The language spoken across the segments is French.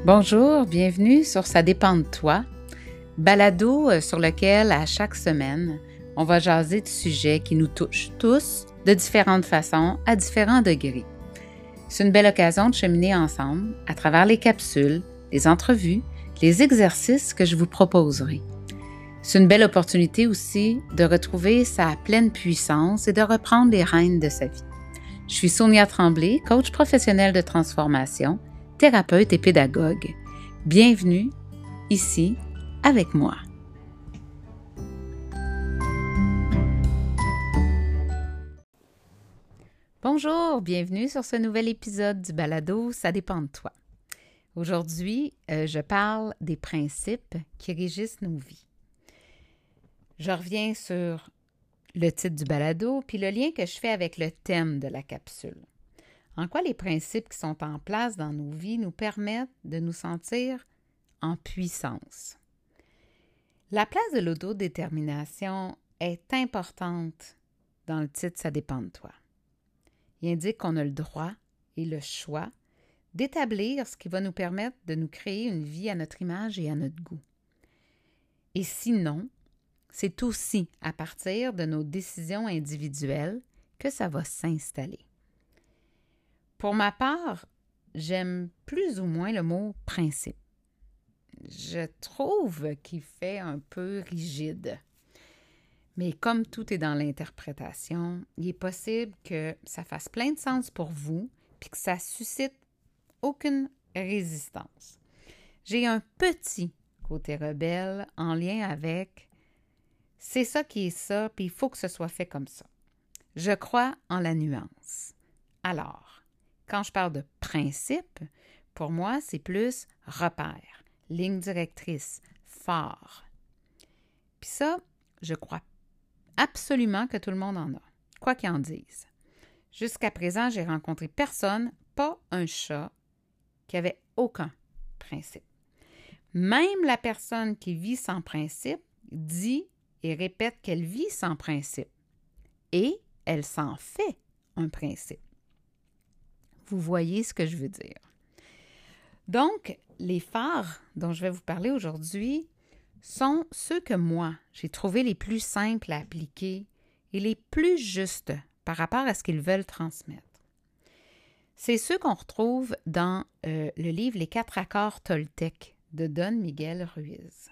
Bonjour, bienvenue sur Ça dépend de toi, balado sur lequel à chaque semaine, on va jaser de sujets qui nous touchent tous de différentes façons, à différents degrés. C'est une belle occasion de cheminer ensemble à travers les capsules, les entrevues, les exercices que je vous proposerai. C'est une belle opportunité aussi de retrouver sa pleine puissance et de reprendre les rênes de sa vie. Je suis Sonia Tremblay, coach professionnel de transformation, thérapeute et pédagogue. Bienvenue ici avec moi. Bonjour, bienvenue sur ce nouvel épisode du balado Ça dépend de toi. Aujourd'hui, je parle des principes qui régissent nos vies. Je reviens sur le titre du balado puis le lien que je fais avec le thème de la capsule. En quoi les principes qui sont en place dans nos vies nous permettent de nous sentir en puissance. La place de l'autodétermination est importante dans le titre « Ça dépend de toi ». Il indique qu'on a le droit et le choix d'établir ce qui va nous permettre de nous créer une vie à notre image et à notre goût. Et sinon, c'est aussi à partir de nos décisions individuelles que ça va s'installer. Pour ma part, j'aime plus ou moins le mot « principe ». Je trouve qu'il fait un peu rigide. Mais comme tout est dans l'interprétation, il est possible que ça fasse plein de sens pour vous puis que ça suscite aucune résistance. J'ai un petit côté rebelle en lien avec « c'est ça qui est ça, puis il faut que ce soit fait comme ça ». Je crois en la nuance. Alors, quand je parle de principe, pour moi, c'est plus repère, ligne directrice, phare. Puis ça, je crois absolument que tout le monde en a, quoi qu'il en dise. Jusqu'à présent, j'ai rencontré personne, pas un chat, qui avait aucun principe. Même la personne qui vit sans principe dit et répète qu'elle vit sans principe. Et elle s'en fait un principe. Vous voyez ce que je veux dire. Donc, les phares dont je vais vous parler aujourd'hui sont ceux que moi, j'ai trouvé les plus simples à appliquer et les plus justes par rapport à ce qu'ils veulent transmettre. C'est ceux qu'on retrouve dans le livre « Les 4 accords Toltec » de Don Miguel Ruiz.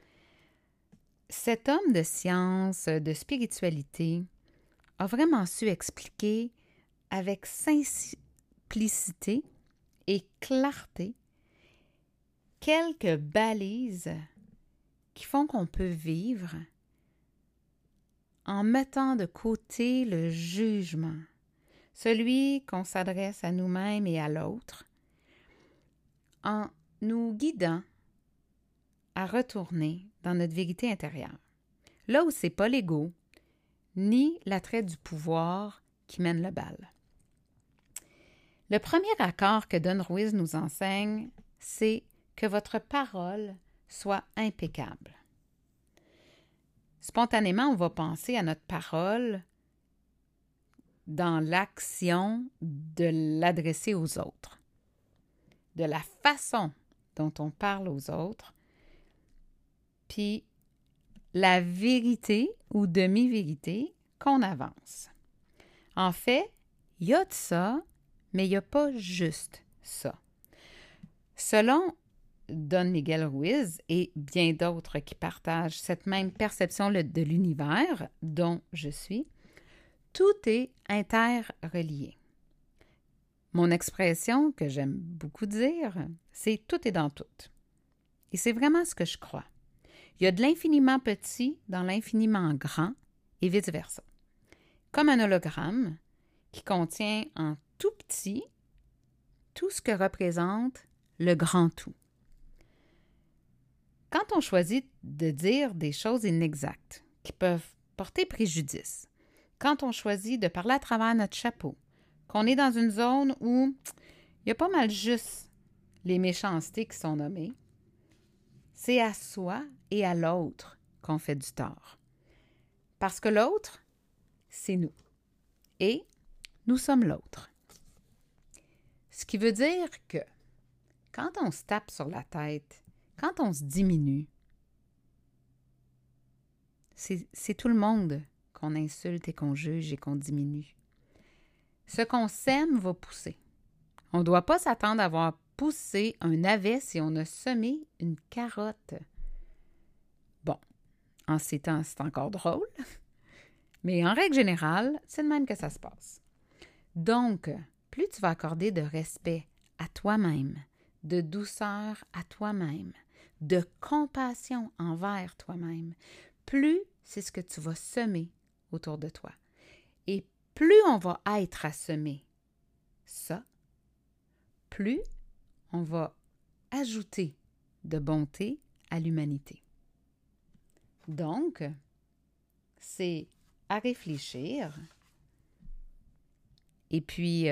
Cet homme de science, de spiritualité, a vraiment su expliquer avec simplicité et clarté quelques balises qui font qu'on peut vivre en mettant de côté le jugement, celui qu'on s'adresse à nous-mêmes et à l'autre, en nous guidant à retourner dans notre vérité intérieure, là où c'est pas l'ego, ni l'attrait du pouvoir qui mène le bal. Le premier accord que Don Ruiz nous enseigne, c'est que votre parole soit impeccable. Spontanément, on va penser à notre parole dans l'action de l'adresser aux autres, de la façon dont on parle aux autres, puis la vérité ou demi-vérité qu'on avance. En fait, il y a de ça, mais il n'y a pas juste ça. Selon Don Miguel Ruiz et bien d'autres qui partagent cette même perception de l'univers dont je suis, tout est interrelié. Mon expression que j'aime beaucoup dire, c'est « tout est dans tout ». Et c'est vraiment ce que je crois. Il y a de l'infiniment petit dans l'infiniment grand et vice-versa. Comme un hologramme qui contient en tout petit tout ce que représente le grand tout. Quand on choisit de dire des choses inexactes qui peuvent porter préjudice, quand on choisit de parler à travers notre chapeau, qu'on est dans une zone où il y a pas mal juste les méchancetés qui sont nommées, c'est à soi et à l'autre qu'on fait du tort. Parce que l'autre, c'est nous. Et nous sommes l'autre. Ce qui veut dire que quand on se tape sur la tête, quand on se diminue, c'est tout le monde qu'on insulte et qu'on juge et qu'on diminue. Ce qu'on sème va pousser. On ne doit pas s'attendre à voir pousser un navet si on a semé une carotte. Bon, en ces temps, c'est encore drôle, mais en règle générale, c'est de même que ça se passe. Donc, plus tu vas accorder de respect à toi-même, de douceur à toi-même, de compassion envers toi-même, plus c'est ce que tu vas semer autour de toi. Et plus on va être à semer ça, plus on va ajouter de bonté à l'humanité. Donc, c'est à réfléchir et puis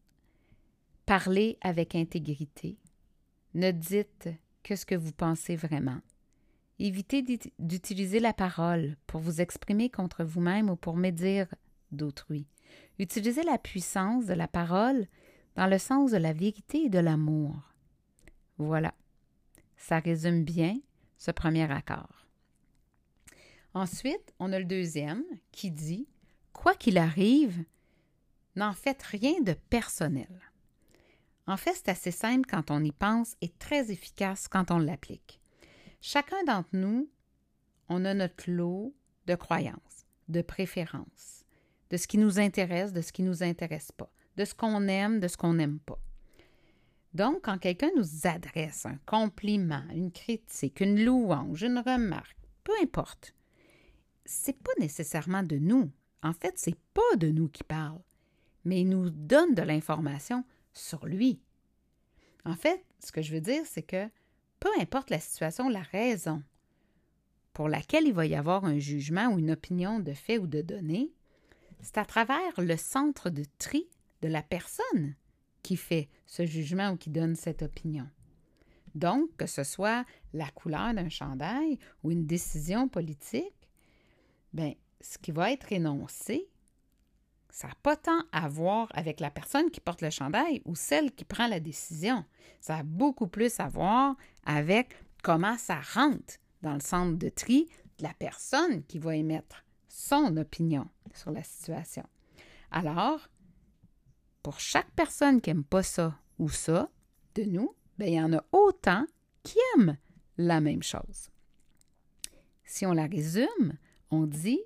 parler avec intégrité. Ne dites que ce que vous pensez vraiment. Évitez d'utiliser la parole pour vous exprimer contre vous-même ou pour médire d'autrui. Utilisez la puissance de la parole dans le sens de la vérité et de l'amour. Voilà, ça résume bien ce premier accord. Ensuite, on a le deuxième qui dit « Quoi qu'il arrive, n'en faites rien de personnel ». En fait, c'est assez simple quand on y pense et très efficace quand on l'applique. Chacun d'entre nous, on a notre lot de croyances, de préférences, de ce qui nous intéresse, de ce qui ne nous intéresse pas, de ce qu'on aime, de ce qu'on n'aime pas. Donc, quand quelqu'un nous adresse un compliment, une critique, une louange, une remarque, peu importe, c'est pas nécessairement de nous. En fait, c'est pas de nous qui parle, mais il nous donne de l'information sur lui. En fait, ce que je veux dire, c'est que peu importe la situation, la raison pour laquelle il va y avoir un jugement ou une opinion de fait ou de données, c'est à travers le centre de tri de la personne qui fait ce jugement ou qui donne cette opinion. Donc, que ce soit la couleur d'un chandail ou une décision politique, bien, ce qui va être énoncé, ça n'a pas tant à voir avec la personne qui porte le chandail ou celle qui prend la décision. Ça a beaucoup plus à voir avec comment ça rentre dans le centre de tri de la personne qui va émettre son opinion sur la situation. Alors, pour chaque personne qui n'aime pas ça ou ça de nous, bien, il y en a autant qui aiment la même chose. Si on la résume, on dit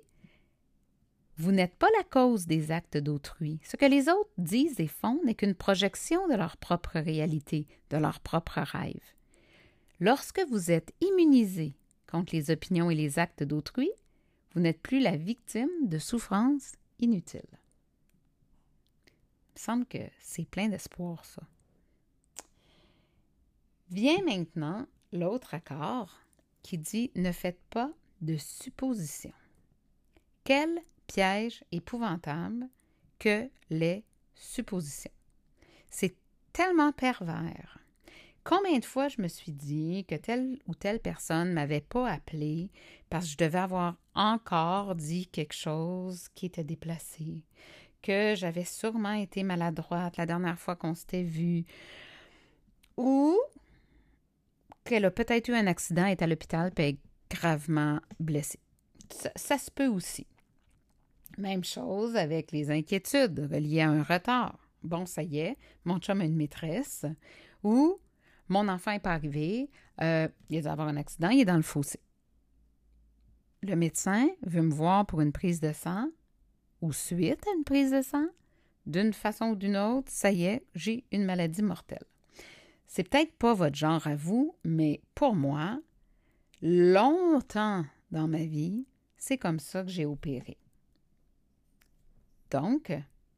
« Vous n'êtes pas la cause des actes d'autrui. Ce que les autres disent et font n'est qu'une projection de leur propre réalité, de leur propre rêve. Lorsque vous êtes immunisé contre les opinions et les actes d'autrui, vous n'êtes plus la victime de souffrances inutiles. » Il me semble que c'est plein d'espoir, ça. Vient maintenant l'autre accord qui dit « Ne faites pas de suppositions. » Quel piège épouvantable que les suppositions. C'est tellement pervers. Combien de fois je me suis dit que telle ou telle personne ne m'avait pas appelé parce que je devais avoir encore dit quelque chose qui était déplacé, que j'avais sûrement été maladroite la dernière fois qu'on s'était vu, ou qu'elle a peut-être eu un accident, est à l'hôpital et est gravement blessée. Ça se peut aussi. Même chose avec les inquiétudes reliées à un retard. Bon, ça y est, mon chum a une maîtresse, ou mon enfant n'est pas arrivé, il vient d'avoir un accident, il est dans le fossé. Le médecin veut me voir pour une prise de sang, ou suite à une prise de sang, d'une façon ou d'une autre, ça y est, j'ai une maladie mortelle. C'est peut-être pas votre genre à vous, mais pour moi, longtemps dans ma vie, c'est comme ça que j'ai opéré. Donc,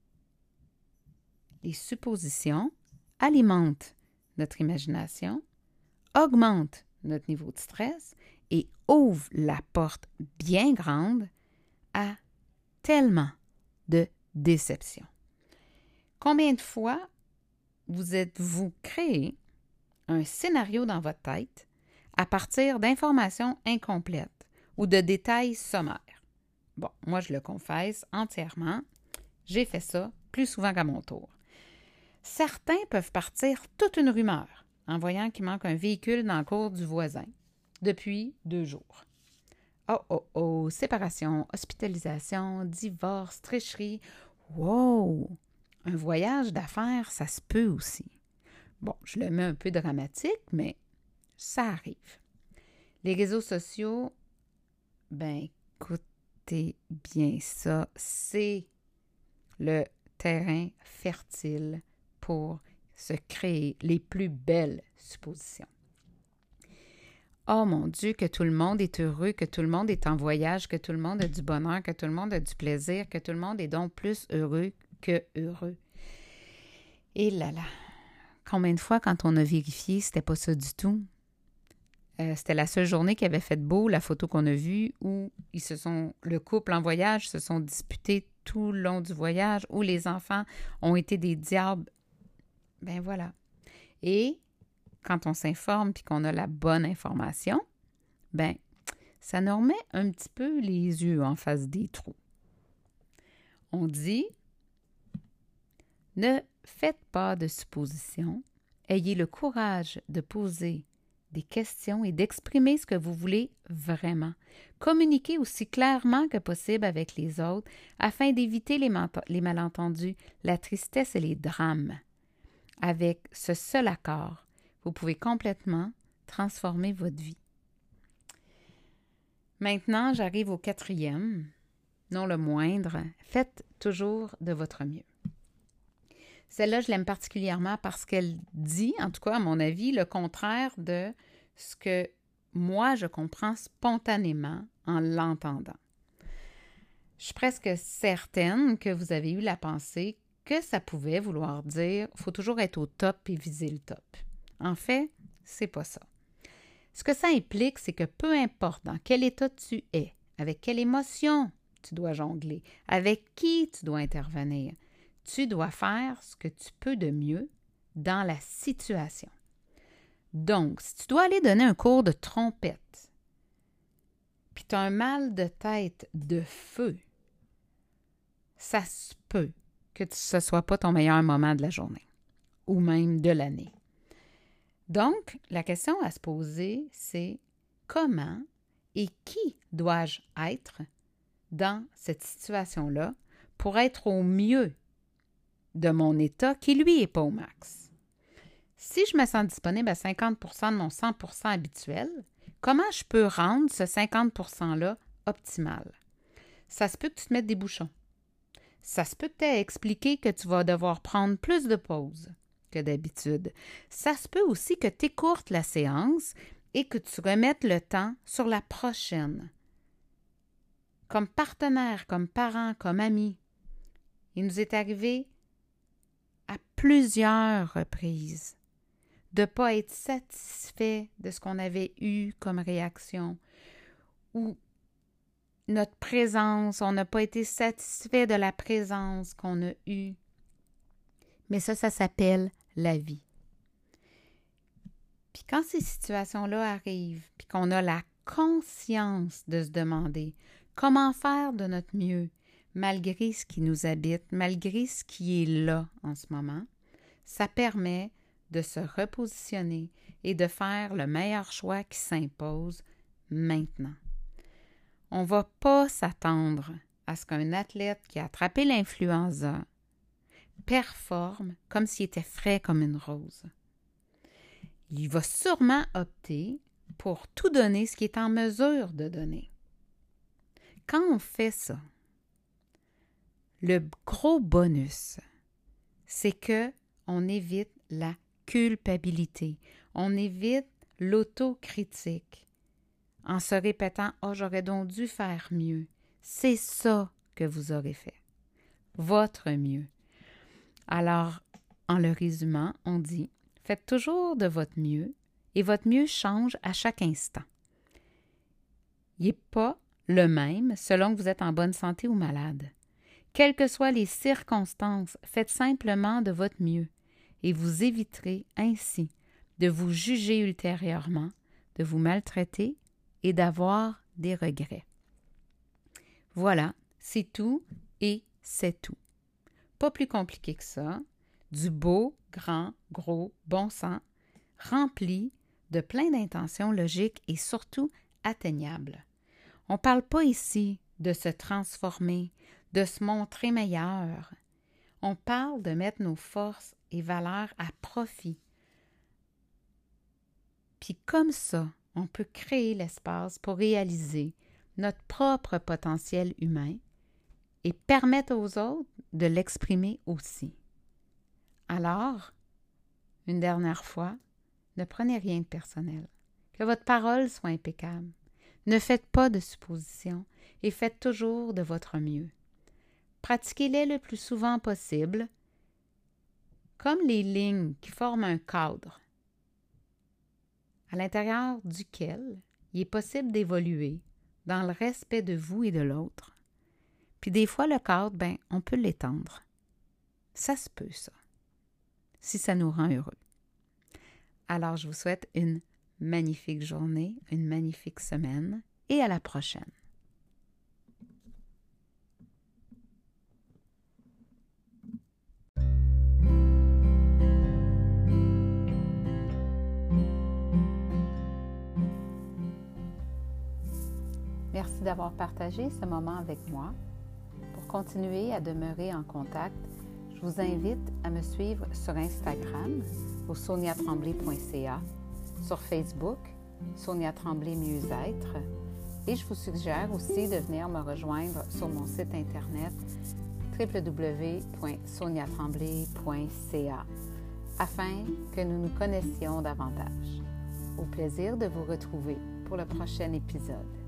les suppositions alimentent notre imagination, augmentent notre niveau de stress et ouvrent la porte bien grande à tellement de déceptions. Combien de fois vous êtes-vous créé un scénario dans votre tête à partir d'informations incomplètes ou de détails sommaires? Bon, moi je le confesse entièrement, j'ai fait ça plus souvent qu'à mon tour. Certains peuvent partir toute une rumeur en voyant qu'il manque un véhicule dans la cour du voisin depuis 2 jours. Oh, séparation, hospitalisation, divorce, tricherie. Wow! Un voyage d'affaires, ça se peut aussi. Bon, je le mets un peu dramatique, mais ça arrive. Les réseaux sociaux, écoutez bien ça, c'est le terrain fertile pour se créer les plus belles suppositions. Oh mon Dieu, que tout le monde est heureux, que tout le monde est en voyage, que tout le monde a du bonheur, que tout le monde a du plaisir, que tout le monde est donc plus heureux que heureux. Et là, combien de fois quand on a vérifié, c'était pas ça du tout? C'était la seule journée qui avait fait beau, la photo qu'on a vue, où le couple en voyage se sont disputés tout le long du voyage, où les enfants ont été des diables. Ben voilà. Et quand on s'informe puis qu'on a la bonne information, ça nous remet un petit peu les yeux en face des trous. On dit, ne faites pas de suppositions, ayez le courage de poser des questions et d'exprimer ce que vous voulez vraiment. Communiquez aussi clairement que possible avec les autres afin d'éviter les malentendus, la tristesse et les drames. Avec ce seul accord, vous pouvez complètement transformer votre vie. Maintenant, j'arrive au 4e, non le moindre. Faites toujours de votre mieux. Celle-là, je l'aime particulièrement parce qu'elle dit, en tout cas à mon avis, le contraire de ce que moi, je comprends spontanément en l'entendant. Je suis presque certaine que vous avez eu la pensée que ça pouvait vouloir dire « faut toujours être au top et viser le top ». En fait, c'est pas ça. Ce que ça implique, c'est que peu importe dans quel état tu es, avec quelle émotion tu dois jongler, avec qui tu dois intervenir, tu dois faire ce que tu peux de mieux dans la situation. Donc, si tu dois aller donner un cours de trompette, puis tu as un mal de tête de feu, ça se peut que ce ne soit pas ton meilleur moment de la journée ou même de l'année. Donc, la question à se poser, c'est comment et qui dois-je être dans cette situation-là pour être au mieux de mon état qui, lui, n'est pas au max? Si je me sens disponible à 50 de mon 100 habituel, comment je peux rendre ce 50 %-là optimal? Ça se peut que tu te mettes des bouchons. Ça se peut que tu aies expliqué que tu vas devoir prendre plus de pauses que d'habitude. Ça se peut aussi que tu écourtes la séance et que tu remettes le temps sur la prochaine. Comme partenaire, comme parent, comme ami, il nous est arrivé à plusieurs reprises de ne pas être satisfait de ce qu'on avait eu comme réaction ou notre présence, on n'a pas été satisfait de la présence qu'on a eue. Mais ça s'appelle la vie. Puis quand ces situations-là arrivent, puis qu'on a la conscience de se demander comment faire de notre mieux, malgré ce qui nous habite, malgré ce qui est là en ce moment, ça permet de se repositionner et de faire le meilleur choix qui s'impose maintenant. On ne va pas s'attendre à ce qu'un athlète qui a attrapé l'influenza performe comme s'il était frais comme une rose. Il va sûrement opter pour tout donner ce qu'il est en mesure de donner. Quand on fait ça, le gros bonus, c'est qu'on évite la culpabilité, on évite l'autocritique en se répétant « Oh, j'aurais donc dû faire mieux ». C'est ça que vous aurez fait, votre mieux. Alors, en le résumant, on dit « Faites toujours de votre mieux et votre mieux change à chaque instant. Il n'est pas le même selon que vous êtes en bonne santé ou malade. Quelles que soient les circonstances, faites simplement de votre mieux et vous éviterez ainsi de vous juger ultérieurement, de vous maltraiter et d'avoir des regrets. » Voilà, c'est tout et c'est tout. Pas plus compliqué que ça. Du beau, grand, gros, bon sens. rempli de plein d'intentions logiques et surtout atteignables. On ne parle pas ici de se transformer, de se montrer meilleur. On parle de mettre nos forces et valeurs à profit. Puis comme ça, on peut créer l'espace pour réaliser notre propre potentiel humain et permettre aux autres de l'exprimer aussi. Alors, une dernière fois, ne prenez rien de personnel. Que votre parole soit impeccable. Ne faites pas de suppositions et faites toujours de votre mieux. Pratiquez-les le plus souvent possible, comme les lignes qui forment un cadre, à l'intérieur duquel il est possible d'évoluer dans le respect de vous et de l'autre. Puis des fois, le cadre, on peut l'étendre. Ça se peut, ça, si ça nous rend heureux. Alors, je vous souhaite une magnifique journée, une magnifique semaine et à la prochaine. Merci d'avoir partagé ce moment avec moi. Pour continuer à demeurer en contact, je vous invite à me suivre sur Instagram au soniatremblay.ca, sur Facebook, Sonia Tremblay Mieux-être, et je vous suggère aussi de venir me rejoindre sur mon site internet www.soniatremblay.ca afin que nous nous connaissions davantage. Au plaisir de vous retrouver pour le prochain épisode.